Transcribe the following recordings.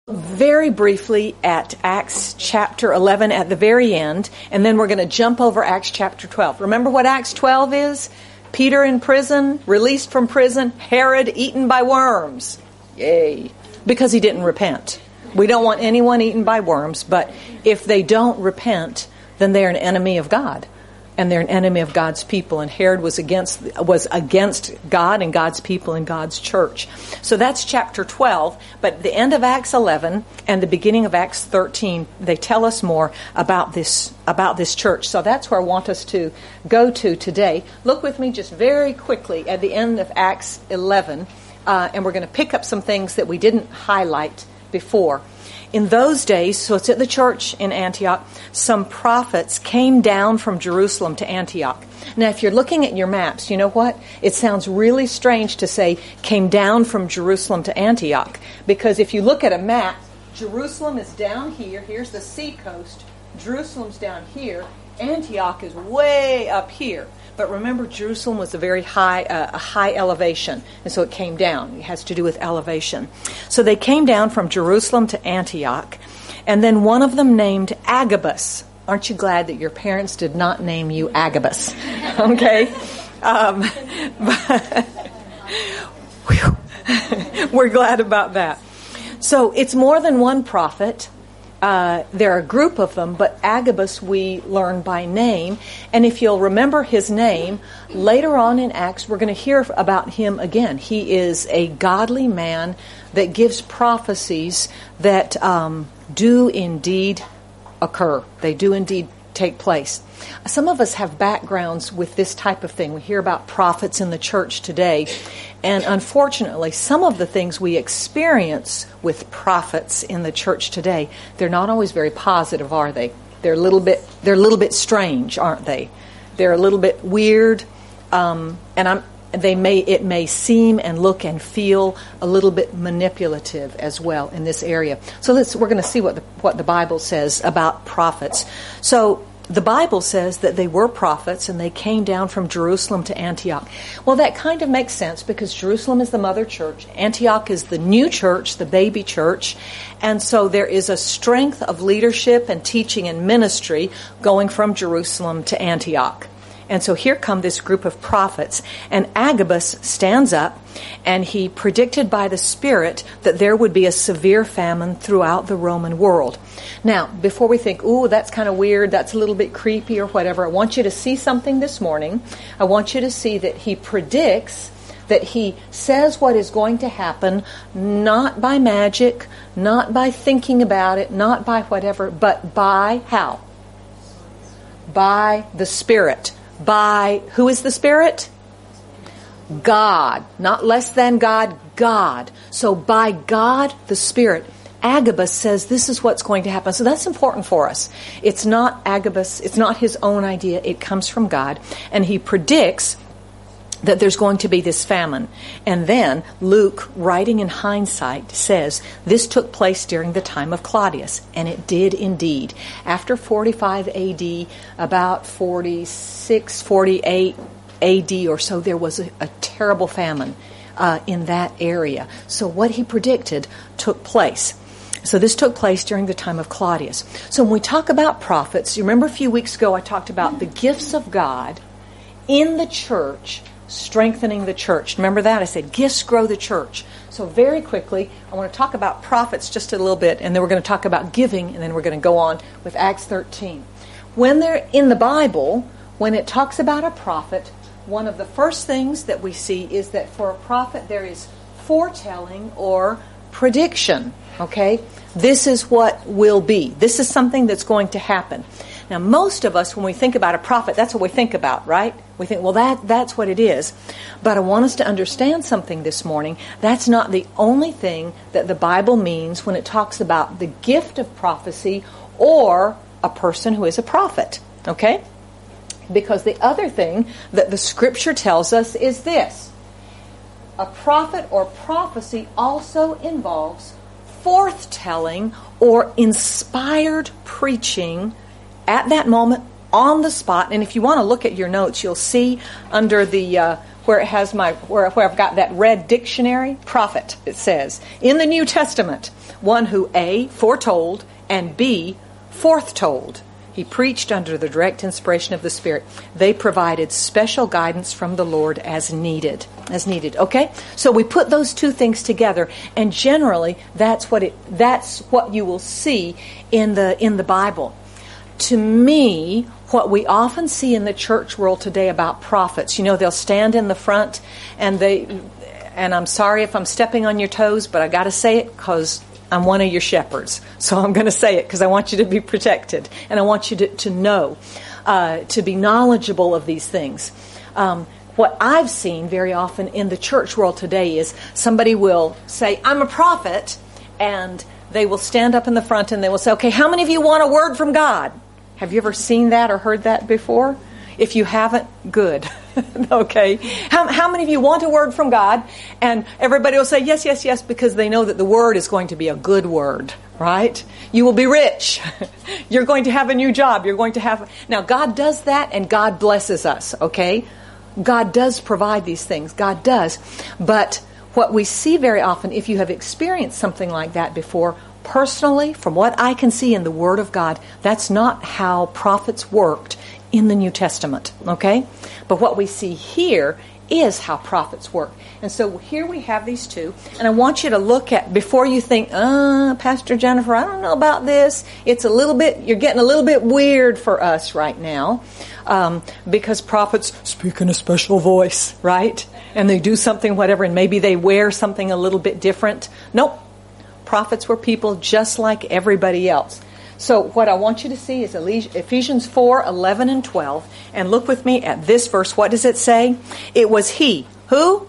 Very briefly at Acts chapter 11 at the very end, and then we're going to jump over Acts chapter 12. Remember what Acts 12 is? Peter in prison, released from prison, Herod eaten by worms. Yay. Because he didn't repent. We don't want anyone eaten by worms, but if they don't repent, then they're an enemy of God. And they're an enemy of God's people. And Herod was against God and God's people and God's church. So that's chapter 12. But the end of Acts 11 and the beginning of Acts 13, they tell us more about this church. So that's where I want us to go to today. Look with me just very quickly at the end of Acts 11. And we're going to pick up some things that we didn't highlight before. In those days, so it's at the church in Antioch, some prophets came down from Jerusalem to Antioch. Now, if you're looking at your maps, you know what? It sounds really strange to say came down from Jerusalem to Antioch. Because if you look at a map, Jerusalem is down here. Here's the sea coast. Jerusalem's down here. Antioch is way up here. But remember, Jerusalem was a very high elevation, and so it came down. It has to do with elevation. So they came down from Jerusalem to Antioch, and then one of them named Agabus. Aren't you glad that your parents did not name you Agabus? Okay? We're glad about that. So it's more than one prophet. There are a group of them, but Agabus we learn by name. And if you'll remember his name, later on in Acts, we're going to hear about him again. He is a godly man that gives prophecies that do indeed occur. They do indeed take place. Some of us have backgrounds with this type of thing. We hear about prophets in the church today. And unfortunately, some of the things we experience with prophets in the church today, they're not always very positive, are they? They're a little bit strange, aren't they? They're a little bit weird, it may seem and look and feel a little bit manipulative as well in this area. So we're going to see what the Bible says about prophets. So the Bible says that they were prophets and they came down from Jerusalem to Antioch. Well, that kind of makes sense because Jerusalem is the mother church. Antioch is the new church, the baby church. And so there is a strength of leadership and teaching and ministry going from Jerusalem to Antioch. And so here come this group of prophets, and Agabus stands up, and he predicted by the Spirit that there would be a severe famine throughout the Roman world. Now, before we think, ooh, that's kind of weird, that's a little bit creepy or whatever, I want you to see something this morning. I want you to see that he predicts, that he says what is going to happen, not by magic, not by thinking about it, not by whatever, but by how? By the Spirit. By, who is the Spirit? God. Not less than God, God. So by God, the Spirit, Agabus says this is what's going to happen. So that's important for us. It's not Agabus, it's not his own idea. It comes from God. And he predicts that there's going to be this famine. And then Luke, writing in hindsight, says this took place during the time of Claudius. And it did indeed. After 45 AD, about 46, 48 AD or so, there was a terrible famine in that area. So what he predicted took place. So this took place during the time of Claudius. So when we talk about prophets, you remember a few weeks ago I talked about the gifts of God in the church, strengthening the church. Remember that? I said gifts grow the church. So very quickly, I want to talk about prophets just a little bit, and then we're going to talk about giving, and then we're going to go on with Acts 13. When they're in the Bible, when it talks about a prophet, one of the first things that we see is that for a prophet there is foretelling or prediction. Okay? This is what will be. This is something that's going to happen. Now, most of us, when we think about a prophet, that's what we think about, right? We think, well, that's what it is. But I want us to understand something this morning. That's not the only thing that the Bible means when it talks about the gift of prophecy or a person who is a prophet, okay? Because the other thing that the Scripture tells us is this. A prophet or prophecy also involves forthtelling or inspired preaching at that moment, on the spot. And if you want to look at your notes, you'll see under the where it has where I've got that red dictionary, prophet, it says, in the New Testament, one who A, foretold, and B, forthtold. He preached under the direct inspiration of the Spirit. They provided special guidance from the Lord as needed. Okay? So we put those two things together, and generally that's what you will see in the Bible. To me, what we often see in the church world today about prophets, they'll stand in the front and I'm sorry if I'm stepping on your toes, but I got to say it because I'm one of your shepherds. So I'm going to say it because I want you to be protected. And I want you to know, to be knowledgeable of these things. What I've seen very often in the church world today is somebody will say, I'm a prophet. And they will stand up in the front and they will say, okay, how many of you want a word from God? Have you ever seen that or heard that before? If you haven't, good. Okay. How many of you want a word from God? And everybody will say yes, yes, yes, because they know that the word is going to be a good word, right? You will be rich. You're going to have a new job. Now, God does that and God blesses us, okay? God does provide these things. God does. But what we see very often, if you have experienced something like that before, personally, from what I can see in the Word of God, that's not how prophets worked in the New Testament, okay? But what we see here is how prophets work. And so here we have these two, and I want you to look at, before you think, Pastor Jennifer, I don't know about this. You're getting a little bit weird for us right now, because prophets speak in a special voice, right? And they do something, whatever, and maybe they wear something a little bit different. Nope. Prophets were people just like everybody else. So what I want you to see is Ephesians 4, 11 and 12. And look with me at this verse. What does it say? It was He. Who?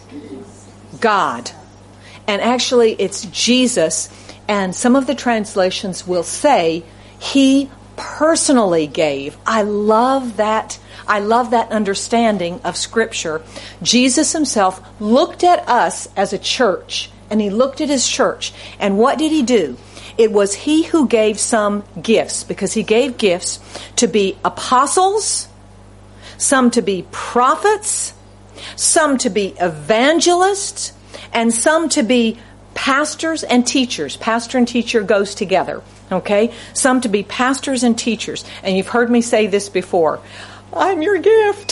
God. And actually it's Jesus. And some of the translations will say He personally gave. I love that understanding of Scripture. Jesus Himself looked at us as a church. And He looked at His church. And what did He do? It was He who gave some gifts, because He gave gifts to be apostles, some to be prophets, some to be evangelists, and some to be pastors and teachers. Pastor and teacher goes together, okay? Some to be pastors and teachers. And you've heard me say this before. I'm your gift.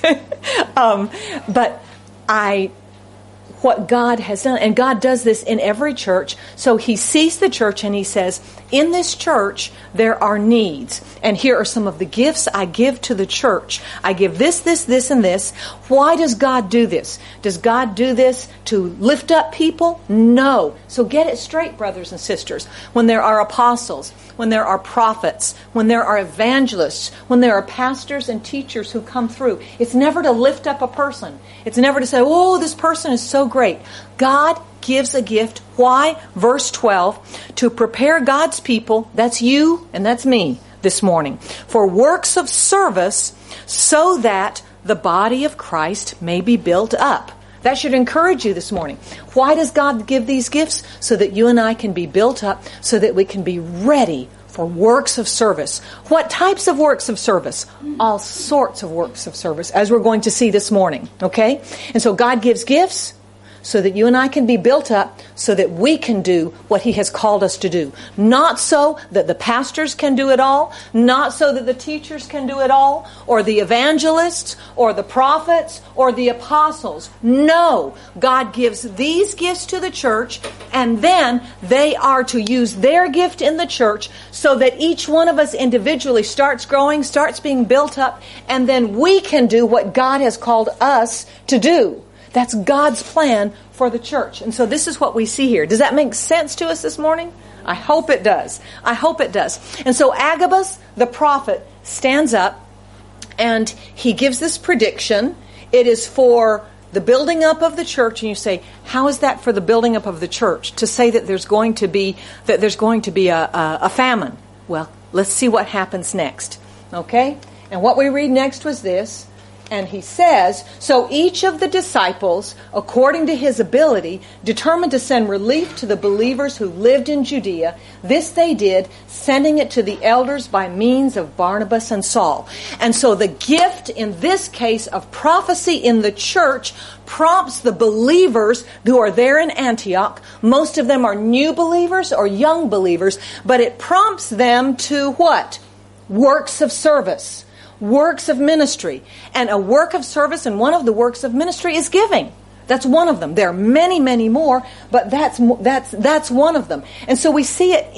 What God has done, and God does this in every church, so He sees the church and He says, in this church there are needs, and here are some of the gifts I give to the church. I give this, this, this, and this. Why does God do this? Does God do this to lift up people? No. So get it straight, brothers and sisters. When there are apostles, when there are prophets, when there are evangelists, when there are pastors and teachers who come through, it's never to lift up a person. It's never to say, oh, this person is so great. God gives a gift. Why? Verse 12, to prepare God's people, that's you and that's me this morning, for works of service, so that the body of Christ may be built up. That should encourage you this morning. Why does God give these gifts? So that you and I can be built up, so that we can be ready for works of service. What types of works of service? All sorts of works of service, as we're going to see this morning. Okay? And so God gives gifts so that you and I can be built up, so that we can do what He has called us to do. Not so that the pastors can do it all, not so that the teachers can do it all, or the evangelists, or the prophets, or the apostles. No, God gives these gifts to the church, and then they are to use their gift in the church so that each one of us individually starts growing, starts being built up, and then we can do what God has called us to do. That's God's plan for the church. And so this is what we see here. Does that make sense to us this morning? I hope it does. I hope it does. And so Agabus, the prophet, stands up and he gives this prediction. It is for the building up of the church. And you say, how is that for the building up of the church? To say that there's going to be a famine. Well, let's see what happens next. Okay? And what we read next was this. And he says, so each of the disciples, according to his ability, determined to send relief to the believers who lived in Judea. This they did, sending it to the elders by means of Barnabas and Saul. And so the gift in this case of prophecy in the church prompts the believers who are there in Antioch. Most of them are new believers or young believers, but it prompts them to what? Works of service. Works of ministry. And a work of service, and one of the works of ministry is giving. That's one of them. There are many, many more, but that's one of them. And so we see it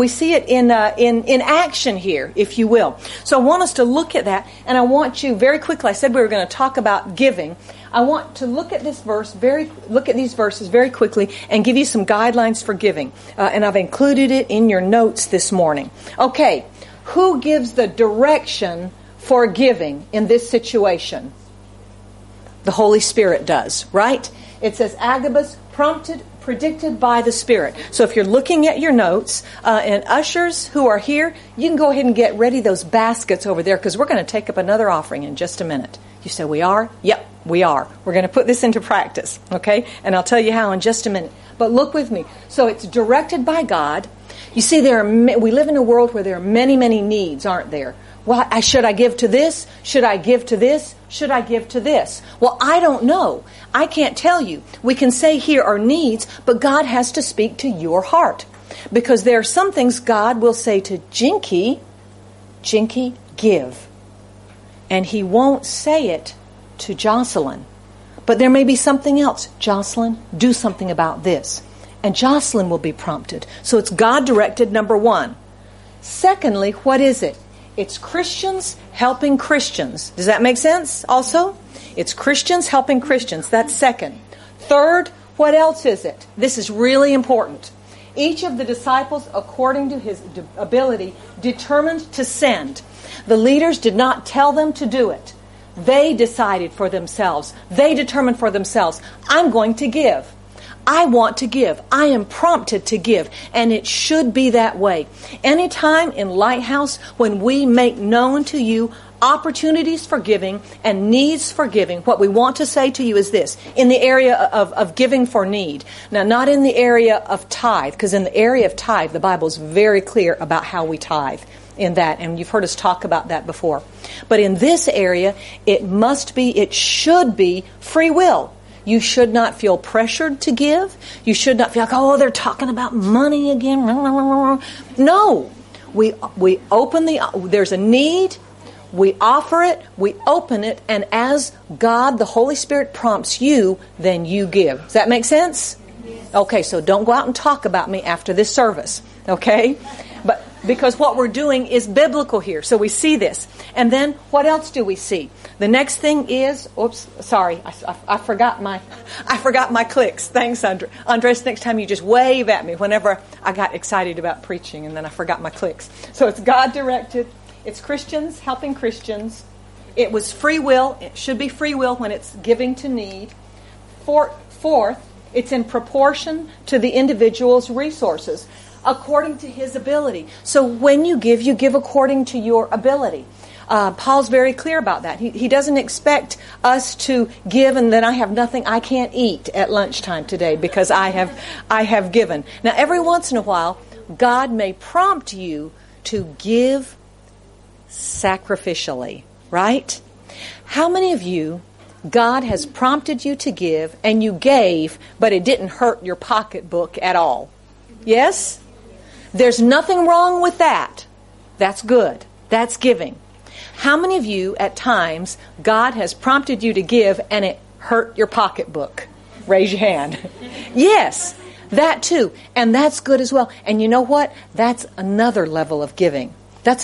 in action here, if you will. So I want us to look at that, and I want you very quickly. I said we were going to talk about giving. I want to look at these verses very quickly and give you some guidelines for giving. And I've included it in your notes this morning. Okay, who gives the direction for giving in this situation? The Holy Spirit does, right? It says Agabus predicted by the Spirit. So if you're looking at your notes, and ushers who are here, you can go ahead and get ready those baskets over there, because we're going to take up another offering in just a minute. You say, we are? Yep, we are. We're going to put this into practice, okay? And I'll tell you how in just a minute. But look with me. So it's directed by God. You see, we live in a world where there are many, many needs, aren't there? Well, should I give to this? Should I give to this? Should I give to this? Well, I don't know. I can't tell you. We can say here are needs, but God has to speak to your heart. Because there are some things God will say to Jinky, give. And He won't say it to Jocelyn. But there may be something else. Jocelyn, do something about this. And Jocelyn will be prompted. So it's God-directed, number one. Secondly, what is it? It's Christians helping Christians. Does that make sense also? It's Christians helping Christians. That's second. Third, what else is it? This is really important. Each of the disciples, according to his ability, determined to send. The leaders did not tell them to do it. They decided for themselves. They determined for themselves, I'm going to give. I want to give. I am prompted to give. And it should be that way. Anytime in Lighthouse, when we make known to you opportunities for giving and needs for giving, what we want to say to you is this. In the area of giving for need. Now, not in the area of tithe, because in the area of tithe, the Bible is very clear about how we tithe in that. And you've heard us talk about that before. But in this area, it should be free will. You should not feel pressured to give. You should not feel like, oh, they're talking about money again. No. We open there's a need. We offer it. We open it. And as God, the Holy Spirit, prompts you, then you give. Does that make sense? Yes. Okay, so don't go out and talk about me after this service. Okay? But because what we're doing is biblical here. So we see this. And then what else do we see? The next thing is, I forgot my clicks. Thanks, Andres, next time you just wave at me whenever I got excited about preaching, and then I forgot my clicks. So it's God-directed. It's Christians helping Christians. It was free will. It should be free will when it's giving to need. Fourth, it's in proportion to the individual's resources, according to his ability. So when you give according to your ability. Paul's very clear about that. He doesn't expect us to give and then I have nothing, I can't eat at lunchtime today because I have given. Now, every once in a while, God may prompt you to give sacrificially, right? How many of you, God has prompted you to give and you gave, but it didn't hurt your pocketbook at all? Yes? There's nothing wrong with that. That's good. That's giving. How many of you, at times, God has prompted you to give and it hurt your pocketbook? Raise your hand. Yes, that too. And that's good as well. And you know what? That's another level of giving. That's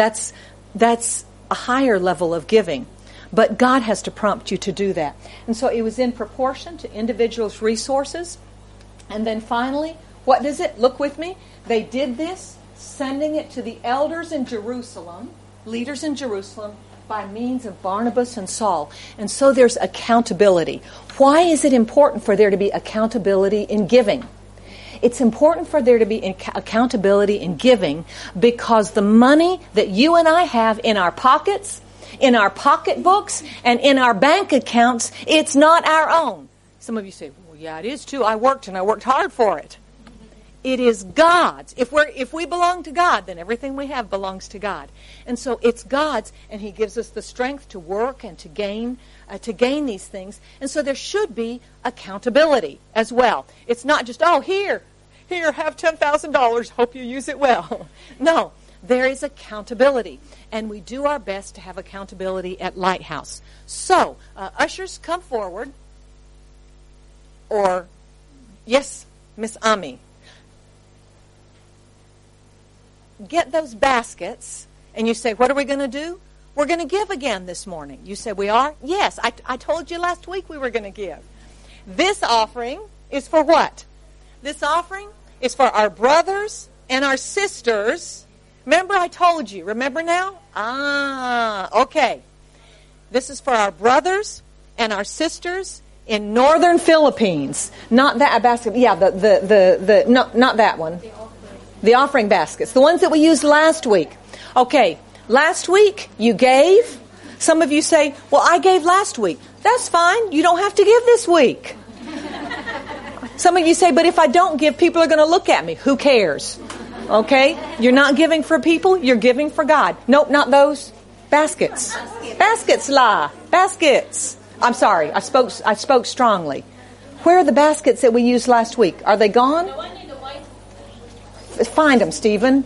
a higher level of giving. But God has to prompt you to do that. And so it was in proportion to individuals' resources. And then finally, what does it? Look with me. They did this, sending it to the elders in Jerusalem, leaders in Jerusalem, by means of Barnabas and Saul. And so there's accountability. Why is it important for there to be accountability in giving? It's important for there to be accountability in giving because the money that you and I have in our pockets in our pocketbooks and in our bank accounts, it's not our own. Some of you say, well, yeah, it is too. I worked hard for it. It is God's. If we belong to God, then everything we have belongs to God. And so it's God's, and He gives us the strength to work and to gain these things. And so there should be accountability as well. It's not just, oh, here, have $10,000. Hope you use it well. No, there is accountability. And we do our best to have accountability at Lighthouse. So, ushers, come forward. Or, yes, Miss Ami. Get those baskets, and you say, what are we going to do? We're going to give again this morning. You say, we are? Yes, I told you last week we were going to give. This offering is for what? This offering is for our brothers and our sisters. Remember I told you. Remember now? Okay. This is for our brothers and our sisters in northern Philippines. Not that basket. Yeah, not that one. The offering baskets, the ones that we used last week. Okay, last week you gave. Some of you say, well, I gave last week. That's fine. You don't have to give this week. Some of you say, but if I don't give, people are going to look at me. Who cares? Okay? You're not giving for people. You're giving for God. Nope, not those. Baskets. Baskets, la. Baskets. I'm sorry. I spoke strongly. Where are the baskets that we used last week? Are they gone? Find them, Stephen.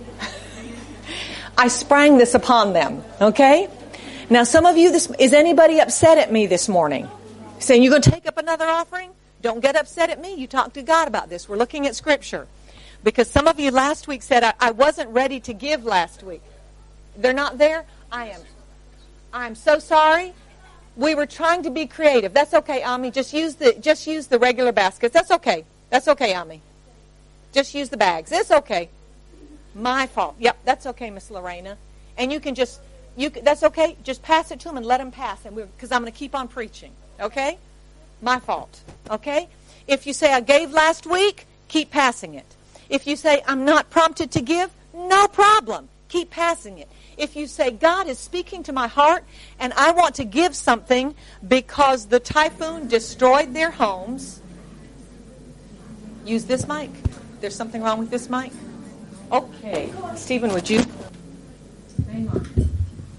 I sprang this upon them. Okay? Now, some of you, is anybody upset at me this morning? Saying, you're going to take up another offering? Don't get upset at me. You talk to God about this. We're looking at Scripture. Because some of you last week said, I wasn't ready to give last week. They're not there? I'm so sorry. We were trying to be creative. That's okay, Ami. Just use the regular baskets. That's okay. That's okay, Ami. Just use the bags. It's okay. My fault. Yep, that's okay, Miss Lorena. And that's okay. Just pass it to them and let them pass. Because I'm going to keep on preaching. Okay? My fault. Okay? If you say, I gave last week, keep passing it. If you say, I'm not prompted to give, no problem. Keep passing it. If you say, God is speaking to my heart and I want to give something because the typhoon destroyed their homes, use this mic. There's something wrong with this mic? Okay. Stephen, would you? Hang on.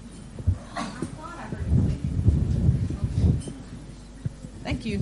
Thank you.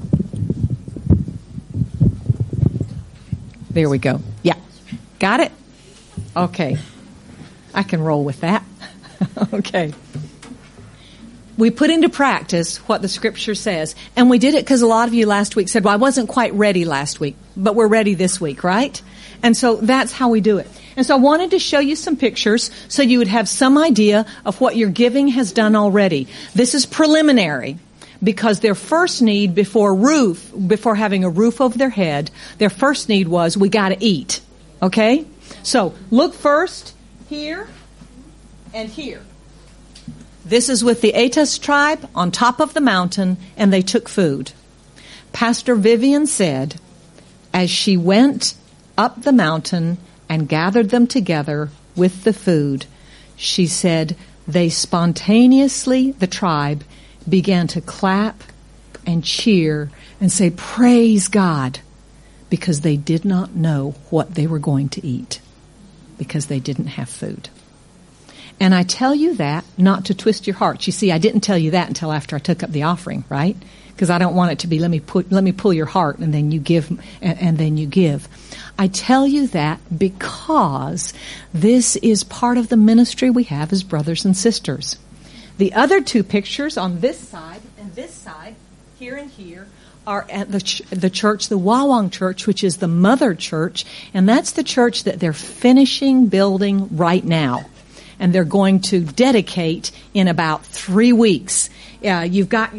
There we go. Yeah. Got it? Okay. I can roll with that. Okay. We put into practice what the Scripture says. And we did it because a lot of you last week said, well, I wasn't quite ready last week, but we're ready this week, right? And so that's how we do it. And so I wanted to show you some pictures so you would have some idea of what your giving has done already. This is preliminary because their first need before having a roof over their head, their first need was, we got to eat. Okay? So look first here and here. This is with the Atas tribe on top of the mountain, and they took food. Pastor Vivian said, as she went up the mountain and gathered them together with the food, she said they spontaneously, the tribe, began to clap and cheer and say, praise God, because they did not know what they were going to eat, because they didn't have food. And I tell you that not to twist your heart. You see, I didn't tell you that until after I took up the offering, right? Because I don't want it to be, let me pull your heart and then you give, and then you give. I tell you that because this is part of the ministry we have as brothers and sisters. The other two pictures on this side and this side, here and here, are at the church, the Wawang Church, which is the mother church, and that's the church that they're finishing building right now. And they're going to dedicate in about 3 weeks. You've got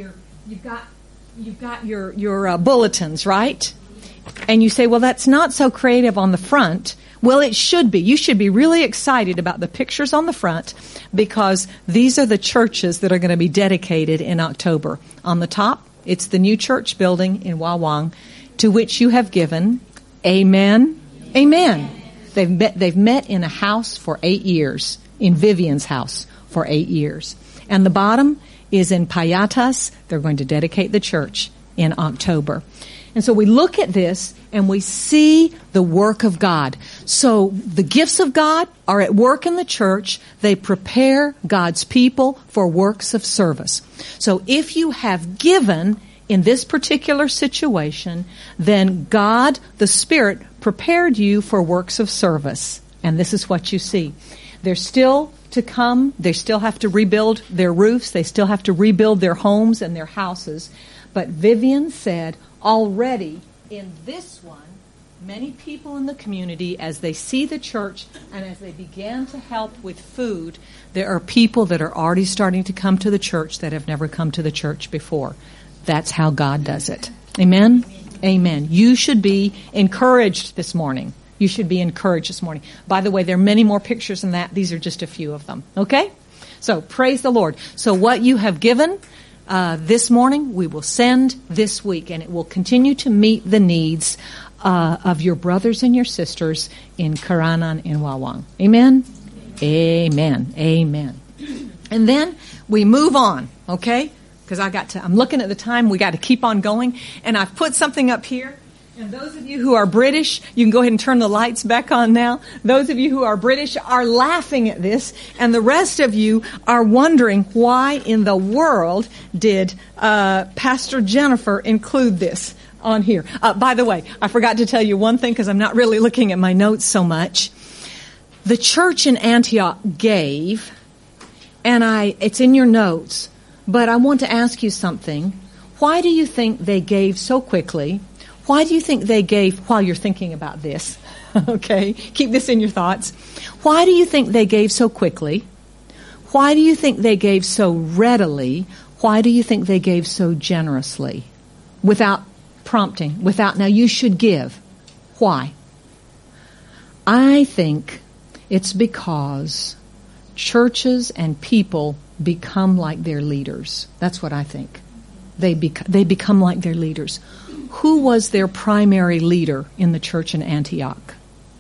your bulletins, right? And you say, well, that's not so creative on the front. Well, it should be. You should be really excited about the pictures on the front because these are the churches that are going to be dedicated in October. On the top, it's the new church building in Wawang to which you have given. Amen. Amen. They've met in a house for 8 years. In Vivian's house for 8 years. And the bottom is in Payatas. They're going to dedicate the church in October. And so we look at this and we see the work of God. So the gifts of God are at work in the church. They prepare God's people for works of service. So if you have given in this particular situation, then God, the Spirit, prepared you for works of service. And this is what you see. They're still to come. They still have to rebuild their roofs. They still have to rebuild their homes and their houses. But Vivian said, already in this one, many people in the community, as they see the church and as they began to help with food, there are people that are already starting to come to the church that have never come to the church before. That's how God does it. Amen? Amen. You should be encouraged this morning. You should be encouraged this morning. By the way, there are many more pictures than that. These are just a few of them. Okay? So, praise the Lord. So what you have given this morning, we will send this week, and it will continue to meet the needs of your brothers and your sisters in Karanan and Wawang. Amen? Amen. Amen. And then we move on, okay? Because I'm looking at the time. We got to keep on going. And I've put something up here. And those of you who are British, you can go ahead and turn the lights back on now. Those of you who are British are laughing at this, and the rest of you are wondering why in the world did Pastor Jennifer include this on here. By the way, I forgot to tell you one thing because I'm not really looking at my notes so much. The church in Antioch gave, and it's in your notes, but I want to ask you something. Why do you think they gave so quickly? Why do you think they gave, while you're thinking about this, okay, keep this in your thoughts. Why do you think they gave so quickly? Why do you think they gave so readily? Why do you think they gave so generously? Without prompting, now you should give. Why? I think it's because churches and people become like their leaders. That's what I think. They become like their leaders. Who was their primary leader in the church in Antioch?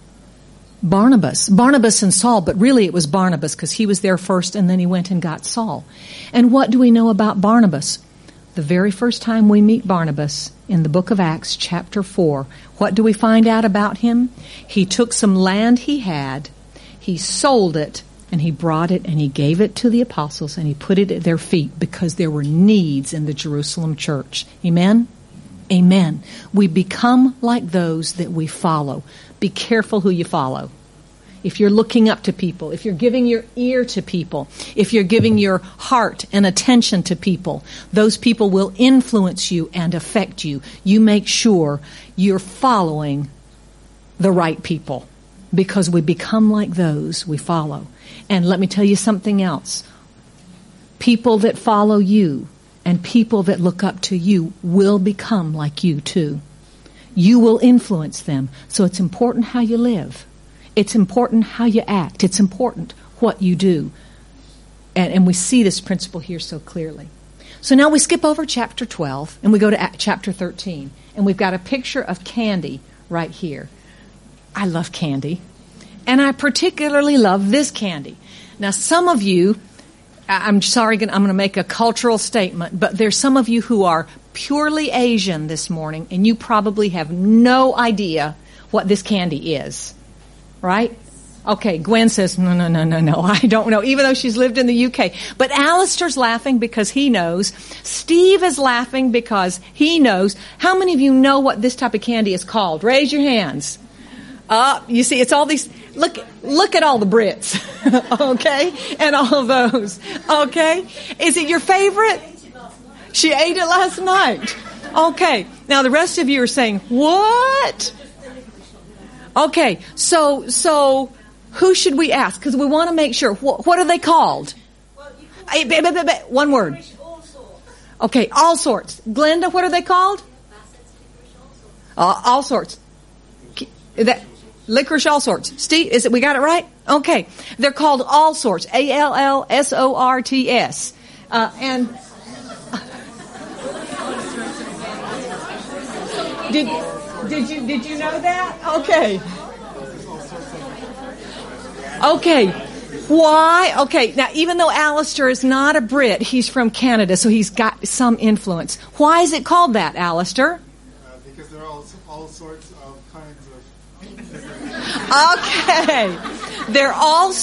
Barnabas and Saul, but really it was Barnabas because he was there first and then he went and got Saul. And what do we know about Barnabas? The very first time we meet Barnabas in the book of Acts, chapter 4, what do we find out about him? He took some land he had, he sold it, and he brought it and he gave it to the apostles and he put it at their feet because there were needs in the Jerusalem church. Amen? Amen. We become like those that we follow. Be careful who you follow. If you're looking up to people, if you're giving your ear to people, if you're giving your heart and attention to people, those people will influence you and affect you. You make sure you're following the right people because we become like those we follow. And let me tell you something else. People that follow you and people that look up to you will become like you too. You will influence them. So it's important how you live. It's important how you act. It's important what you do. And we see this principle here so clearly. So now we skip over chapter 12 and we go to chapter 13. And we've got a picture of candy right here. I love candy. And I particularly love this candy. Now, some of you, I'm sorry, I'm going to make a cultural statement, but there's some of you who are purely Asian this morning, and you probably have no idea what this candy is, right? Okay, Gwen says, no, I don't know, even though she's lived in the UK. But Alistair's laughing because he knows. Steve is laughing because he knows. How many of you know what this type of candy is called? Raise your hands. You see, it's all these, look at all the Brits, okay? And all of those, okay? Is it your favorite? She ate it last night. Okay. Now the rest of you are saying, what? Okay. So who should we ask? Because we want to make sure. What are they called? One word. Okay. All sorts. Glenda, what are they called? All sorts. Licorice all sorts. Steve, we got it right? Okay. They're called all sorts. ALLSORTS. And did you know that? Okay. Okay. Why? Okay, now even though Alistair is not a Brit, he's from Canada, so he's got some influence. Why is it called that, Alistair? Because there are all sorts of kinds of... Okay. They're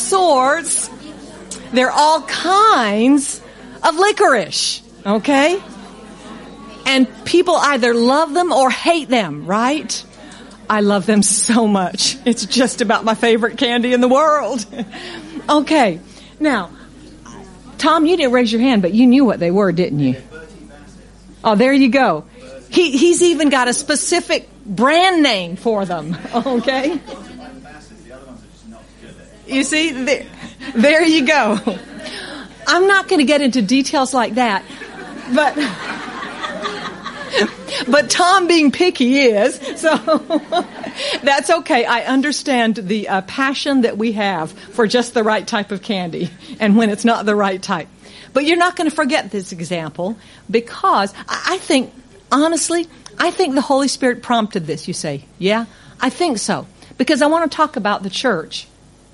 all kinds of licorice. Okay? And people either love them or hate them, right? I love them so much. It's just about my favorite candy in the world. Okay. Now, Tom, you didn't raise your hand, but you knew what they were, didn't you? Oh, there you go. He's even got a specific brand name for them. Okay? You see? There you go. I'm not going to get into details like that, but Tom being picky is, so that's okay. I understand the passion that we have for just the right type of candy and when it's not the right type. But you're not going to forget this example because I think, honestly, the Holy Spirit prompted this. You say, yeah? I think so. Because I want to talk about the church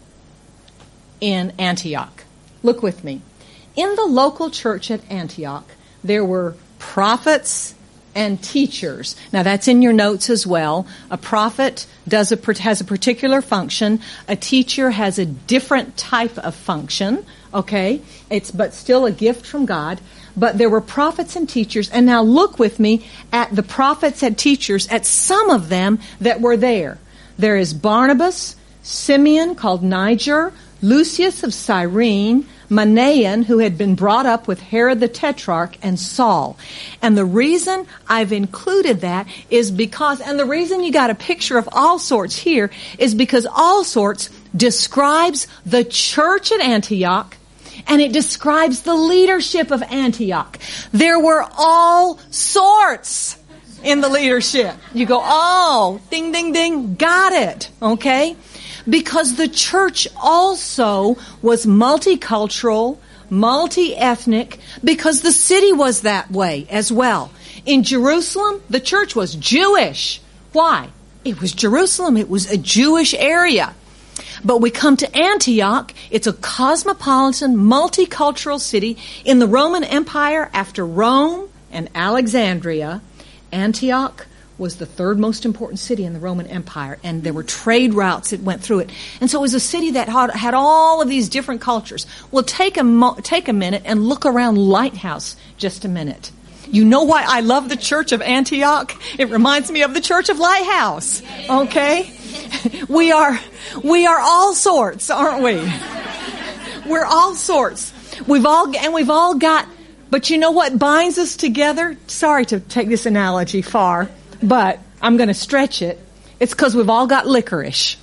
in Antioch. Look with me. In the local church at Antioch, there were prophets and teachers. Now that's in your notes as well. A prophet has a particular function. A teacher has a different type of function. Okay? But still a gift from God. But there were prophets and teachers. And now look with me at the prophets and teachers, at some of them that were there. There is Barnabas, Simeon called Niger, Lucius of Cyrene, Manaen, who had been brought up with Herod the Tetrarch, and Saul. And the reason I've included that is because, and the reason you got a picture of all sorts here is because all sorts describes the church at Antioch, and it describes the leadership of Antioch. There were all sorts in the leadership. You go, oh, ding, ding, ding, got it, okay? Because the church also was multicultural, multi-ethnic, because the city was that way as well. In Jerusalem, the church was Jewish. Why? It was Jerusalem. It was a Jewish area. But we come to Antioch. It's a cosmopolitan, multicultural city in the Roman Empire. After Rome and Alexandria, Antioch was the third most important city in the Roman Empire, and there were trade routes that went through it. And so it was a city that had all of these different cultures. Well, take a minute and look around Lighthouse just a minute. You know why I love the Church of Antioch? It reminds me of the Church of Lighthouse. Okay? We are all sorts, aren't we? We're all sorts. We've all got, but you know what binds us together? Sorry to take this analogy far, but I'm going to stretch it. It's because we've all got licorice.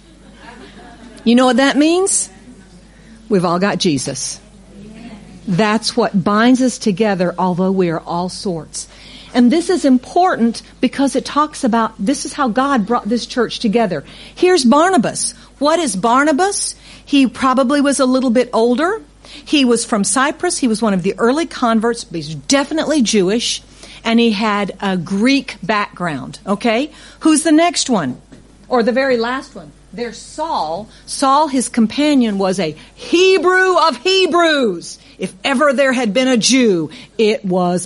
You know what that means? We've all got Jesus. That's what binds us together, although we are all sorts. And this is important because it talks about this is how God brought this church together. Here's Barnabas. What is Barnabas? He probably was a little bit older. He was from Cyprus. He was one of the early converts, but he's definitely Jewish. And he had a Greek background. Okay? Who's the next one? Or the very last one? There's Saul. Saul, his companion, was a Hebrew of Hebrews. If ever there had been a Jew, it was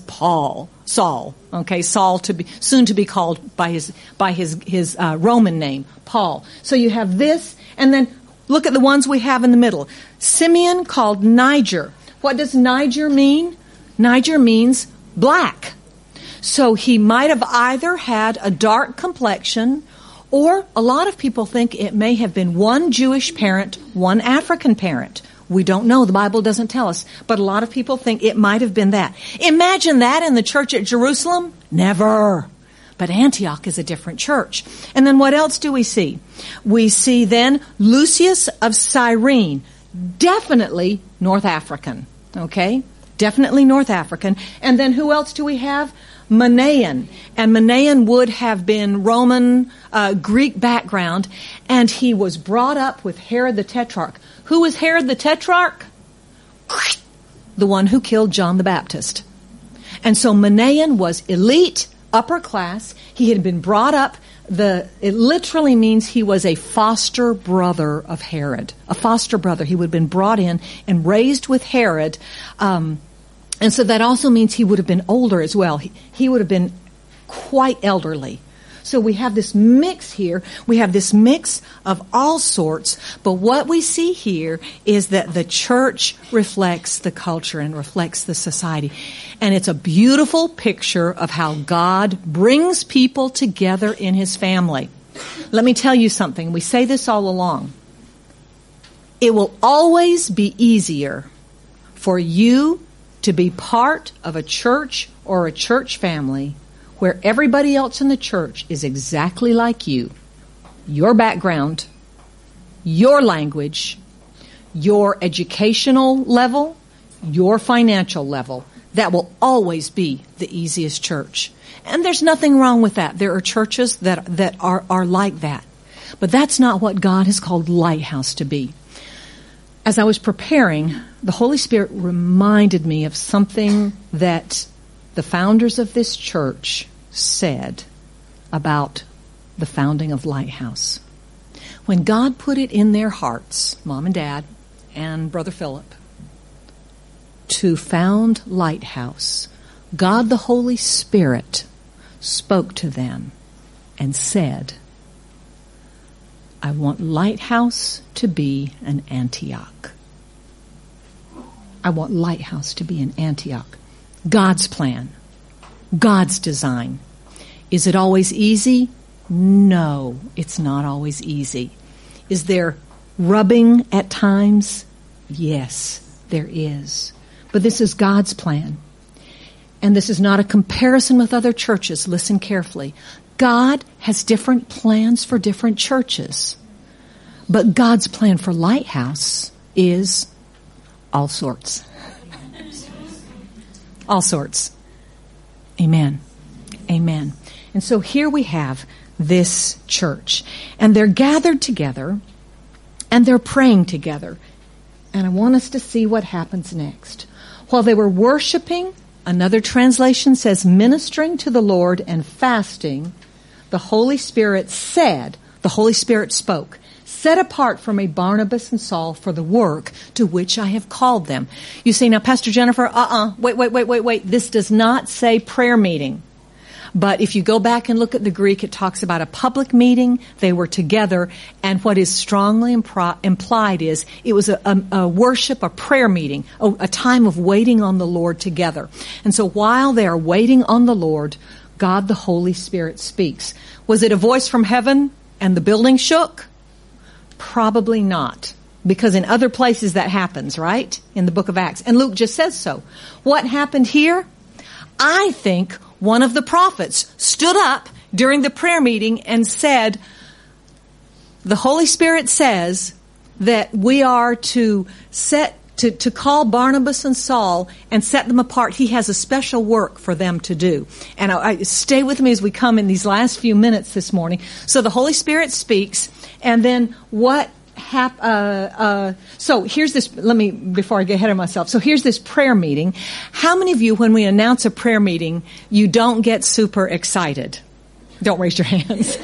Saul. Okay, Saul soon to be called by his Roman name, Paul. So you have this, and then look at the ones we have in the middle. Simeon called Niger. What does Niger mean? Niger means black. So he might have either had a dark complexion, or a lot of people think it may have been one Jewish parent, one African parent. We don't know. The Bible doesn't tell us. But a lot of people think it might have been that. Imagine that in the church at Jerusalem? Never. But Antioch is a different church. And then what else do we see? We see then Lucius of Cyrene. Definitely North African. Okay? Definitely North African. And then who else do we have? Manaen. And Manaen would have been Roman, Greek background. And he was brought up with Herod the Tetrarch. Who was Herod the Tetrarch? The one who killed John the Baptist. And so Manaen was elite, upper class. He had been brought up It literally means he was a foster brother of Herod. A foster brother. He would have been brought in and raised with Herod. And so that also means he would have been older as well. He would have been quite elderly. So we have this mix here. We have this mix of all sorts. But what we see here is that the church reflects the culture and reflects the society. And it's a beautiful picture of how God brings people together in His family. Let me tell you something. We say this all along. It will always be easier for you to be part of a church or a church family where everybody else in the church is exactly like you. Your background, your language, your educational level, your financial level. That will always be the easiest church. And there's nothing wrong with that. There are churches that are like that. But that's not what God has called Lighthouse to be. As I was preparing, the Holy Spirit reminded me of something that the founders of this church said about the founding of Lighthouse. When God put it in their hearts, Mom and Dad and Brother Philip, to found Lighthouse, God the Holy Spirit spoke to them and said, I want Lighthouse to be an Antioch. I want Lighthouse to be an Antioch. God's plan. God's design. Is it always easy? No, it's not always easy. Is there rubbing at times? Yes, there is. But this is God's plan. And this is not a comparison with other churches. Listen carefully. God has different plans for different churches. But God's plan for Lighthouse is all sorts. All sorts. Amen. Amen. And so here we have this church. And they're gathered together and they're praying together. And I want us to see what happens next. While they were worshiping, another translation says ministering to the Lord and fasting, the Holy Spirit said, the Holy Spirit spoke, set apart for me Barnabas and Saul for the work to which I have called them. You say, now, Pastor Jennifer, wait. This does not say prayer meeting. But if you go back and look at the Greek, it talks about a public meeting. They were together. And what is strongly implied is it was a worship, a prayer meeting, a time of waiting on the Lord together. And so while they are waiting on the Lord, God the Holy Spirit speaks. Was it a voice from heaven and the building shook? Probably not. Because in other places that happens, right? In the book of Acts. And Luke just says so. What happened here? I think one of the prophets stood up during the prayer meeting and said, the Holy Spirit says that we are to call Barnabas and Saul and set them apart. He has a special work for them to do. And I stay with me as we come in these last few minutes this morning. So the Holy Spirit speaks, and then what so here's this, before I get ahead of myself, so here's this prayer meeting. How many of you, when we announce a prayer meeting, you don't get super excited? Don't raise your hands.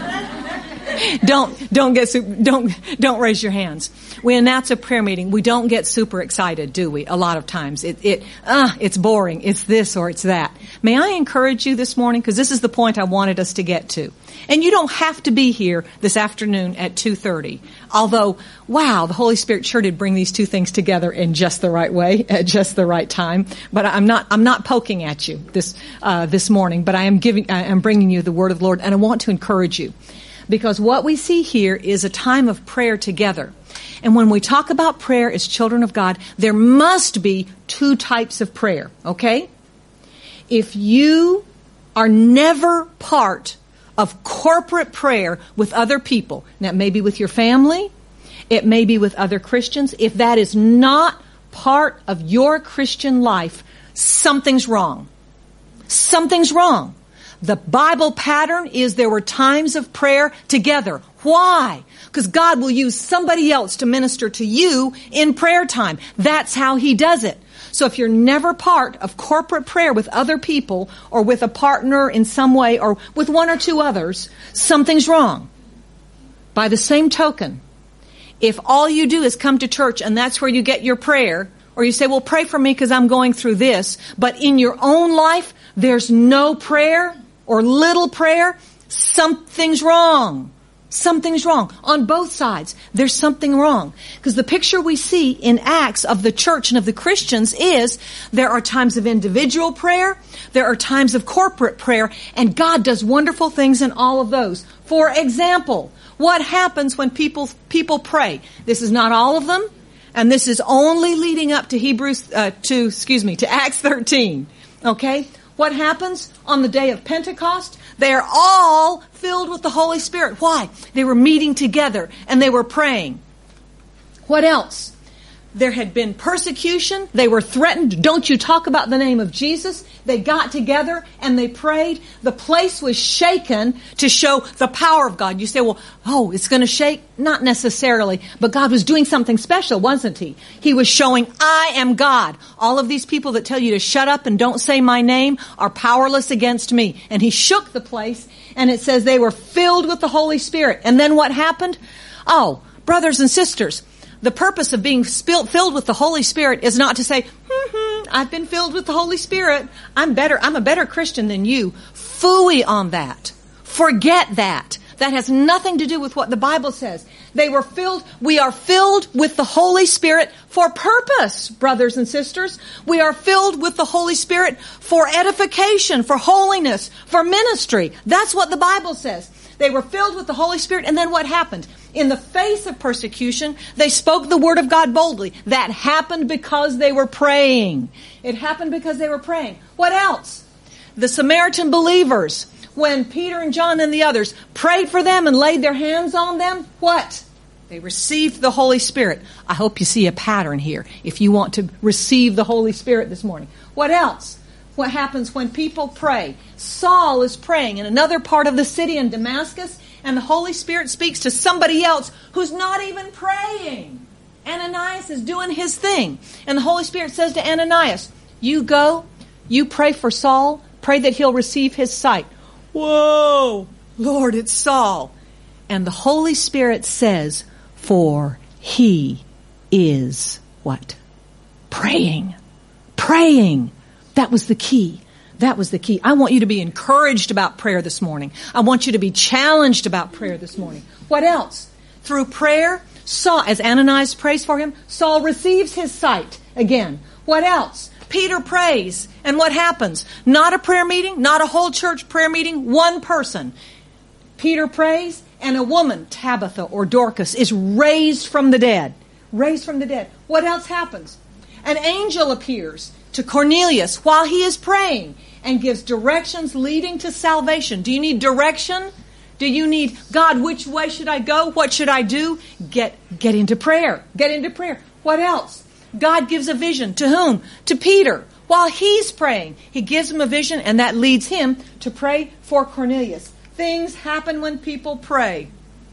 Don't raise your hands. We announce a prayer meeting. We don't get super excited, do we? A lot of times. It's boring. It's this or it's that. May I encourage you this morning? Because this is the point I wanted us to get to. And you don't have to be here this afternoon at 2:30. Although, wow, the Holy Spirit sure did bring these two things together in just the right way, at just the right time. But I'm not poking at you this morning, but I am bringing you the word of the Lord, and I want to encourage you. Because what we see here is a time of prayer together. And when we talk about prayer as children of God, there must be two types of prayer, okay? If you are never part of corporate prayer with other people, now it may be with your family, it may be with other Christians, if that is not part of your Christian life, something's wrong. Something's wrong. The Bible pattern is there were times of prayer together. Why? Because God will use somebody else to minister to you in prayer time. That's how He does it. So if you're never part of corporate prayer with other people or with a partner in some way or with one or two others, something's wrong. By the same token, if all you do is come to church and that's where you get your prayer, or you say, well, pray for me because I'm going through this, but in your own life, there's no prayer or little prayer, something's wrong. Something's wrong. On both sides, there's something wrong. Because the picture we see in Acts of the church and of the Christians is there are times of individual prayer, there are times of corporate prayer, and God does wonderful things in all of those. For example, what happens when people pray? This is not all of them, and this is only leading up to to Acts 13. Okay? What happens on the day of Pentecost? They are all filled with the Holy Spirit. Why? They were meeting together and they were praying. What else? There had been persecution. They were threatened. Don't you talk about the name of Jesus. They got together and they prayed. The place was shaken to show the power of God. You say, well, it's going to shake? Not necessarily. But God was doing something special, wasn't He? He was showing, I am God. All of these people that tell you to shut up and don't say my name are powerless against me. And He shook the place, and it says they were filled with the Holy Spirit. And then what happened? Oh, brothers and sisters, the purpose of being filled with the Holy Spirit is not to say, I've been filled with the Holy Spirit. I'm a better Christian than you. Phooey on that. Forget that. That has nothing to do with what the Bible says. We are filled with the Holy Spirit for purpose, brothers and sisters. We are filled with the Holy Spirit for edification, for holiness, for ministry. That's what the Bible says. They were filled with the Holy Spirit, and then what happened? In the face of persecution, they spoke the Word of God boldly. That happened because they were praying. It happened because they were praying. What else? The Samaritan believers, when Peter and John and the others prayed for them and laid their hands on them, what? They received the Holy Spirit. I hope you see a pattern here if you want to receive the Holy Spirit this morning. What else? What happens when people pray? Saul is praying in another part of the city in Damascus, and the Holy Spirit speaks to somebody else who's not even praying. Ananias is doing his thing. And the Holy Spirit says to Ananias, you go, you pray for Saul, pray that he'll receive his sight. Whoa, Lord, it's Saul. And the Holy Spirit says, for he is what? Praying. Praying. That was the key. That was the key. I want you to be encouraged about prayer this morning. I want you to be challenged about prayer this morning. What else? Through prayer, Saul, as Ananias prays for him, Saul receives his sight again. What else? Peter prays, and what happens? Not a prayer meeting, not a whole church prayer meeting, one person. Peter prays, and a woman, Tabitha or Dorcas, is raised from the dead. Raised from the dead. What else happens? An angel appears to Cornelius while he is praying and gives directions leading to salvation. Do you need direction? Do you need, God, which way should I go? What should I do? Get into prayer. Get into prayer. What else? God gives a vision. To whom? To Peter. While he's praying, He gives him a vision, and that leads him to pray for Cornelius. Things happen when people pray.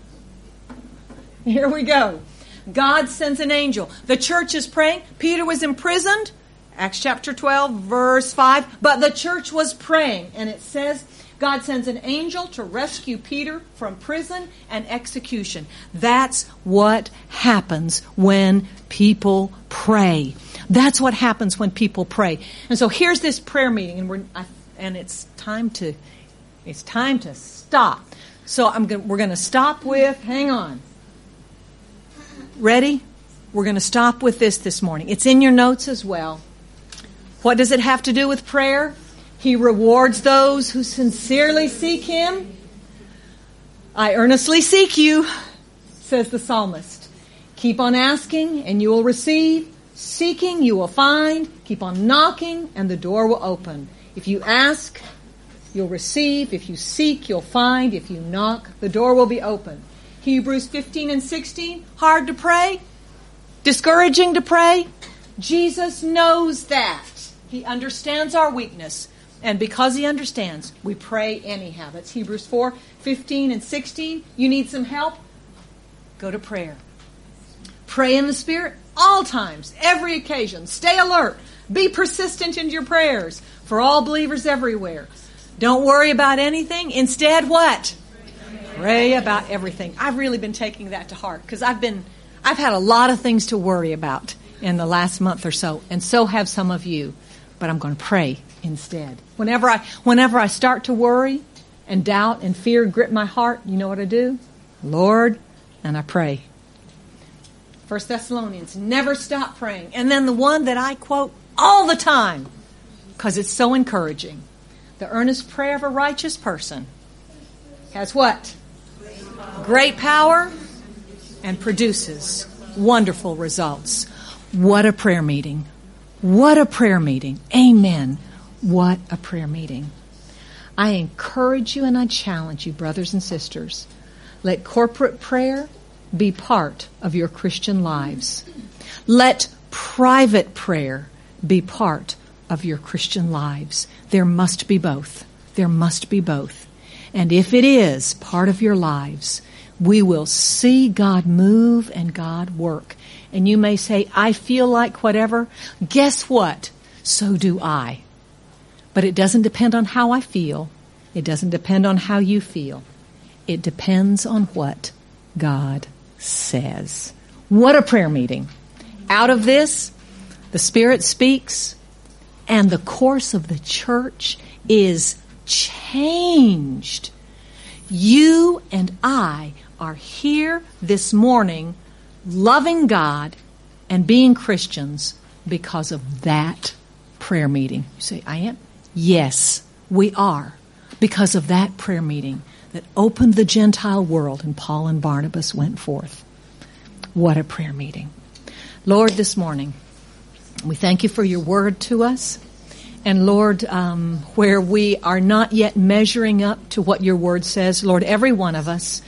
Here we go. God sends an angel. The church is praying. Peter was imprisoned. Acts chapter 12, verse 5. But the church was praying. And it says, God sends an angel to rescue Peter from prison and execution. That's what happens when people pray. That's what happens when people pray. And so here's this prayer meeting, and it's time to stop. So we're going to stop with, hang on. Ready? We're going to stop with this morning. It's in your notes as well. What does it have to do with prayer? He rewards those who sincerely seek Him. I earnestly seek you, says the psalmist. Keep on asking and you will receive. Seeking you will find. Keep on knocking and the door will open. If you ask, you'll receive. If you seek, you'll find. If you knock, the door will be open. Hebrews 15 and 16, hard to pray? Discouraging to pray? Jesus knows that. He understands our weakness. And because He understands, we pray anyhow. That's Hebrews 4:15 and 16. You need some help? Go to prayer. Pray in the Spirit all times, every occasion. Stay alert. Be persistent in your prayers for all believers everywhere. Don't worry about anything. Instead, what? Pray about everything. I've really been taking that to heart because I've had a lot of things to worry about in the last month or so, and so have some of you. But I'm going to pray instead. Whenever I start to worry and doubt and fear grip my heart, you know what I do? Lord, and I pray. 1 Thessalonians, never stop praying. And then the one that I quote all the time, because it's so encouraging. The earnest prayer of a righteous person has what? Great power and produces wonderful results. What a prayer meeting. What a prayer meeting. Amen. What a prayer meeting. I encourage you and I challenge you, brothers and sisters. Let corporate prayer be part of your Christian lives. Let private prayer be part of your Christian lives. There must be both. There must be both. And if it is part of your lives, we will see God move and God work. And you may say, I feel like whatever. Guess what? So do I. But it doesn't depend on how I feel. It doesn't depend on how you feel. It depends on what God says. What a prayer meeting. Out of this, the Spirit speaks, and the course of the church is changed. You and I are here this morning loving God and being Christians because of that prayer meeting. You say, I am? Yes, we are. Because of that prayer meeting that opened the Gentile world and Paul and Barnabas went forth. What a prayer meeting. Lord, this morning, we thank you for your word to us. And Lord, where we are not yet measuring up to what your word says, Lord, every one of us,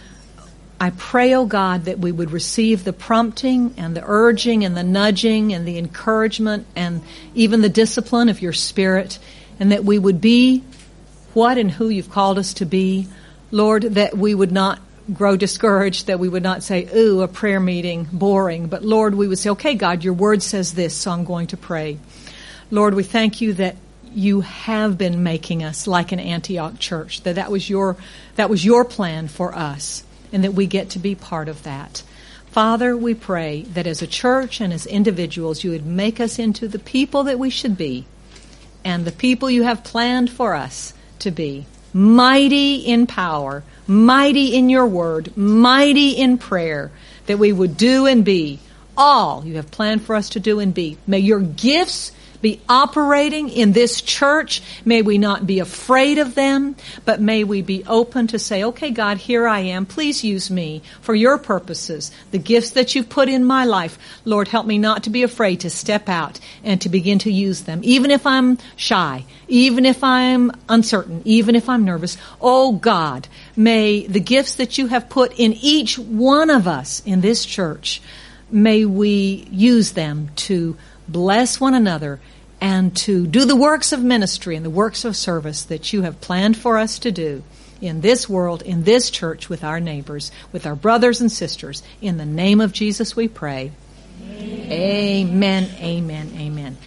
I pray, oh God, that we would receive the prompting and the urging and the nudging and the encouragement and even the discipline of your Spirit, and that we would be what and who you've called us to be. Lord, that we would not grow discouraged, that we would not say, ooh, a prayer meeting, boring. But Lord, we would say, okay, God, your word says this, so I'm going to pray. Lord, we thank you that you have been making us like an Antioch church, that was your plan for us, and that we get to be part of that. Father, we pray that as a church and as individuals, you would make us into the people that we should be, and the people you have planned for us to be. Mighty in power, mighty in your word, mighty in prayer, that we would do and be all you have planned for us to do and be. May your gifts be operating in this church. May we not be afraid of them, but may we be open to say, okay, God, here I am. Please use me for your purposes. The gifts that you've put in my life, Lord, help me not to be afraid to step out and to begin to use them. Even if I'm shy, even if I'm uncertain, even if I'm nervous. Oh God, may the gifts that you have put in each one of us in this church, may we use them to bless one another and to do the works of ministry and the works of service that you have planned for us to do in this world, in this church, with our neighbors, with our brothers and sisters. In the name of Jesus we pray. Amen, amen, amen.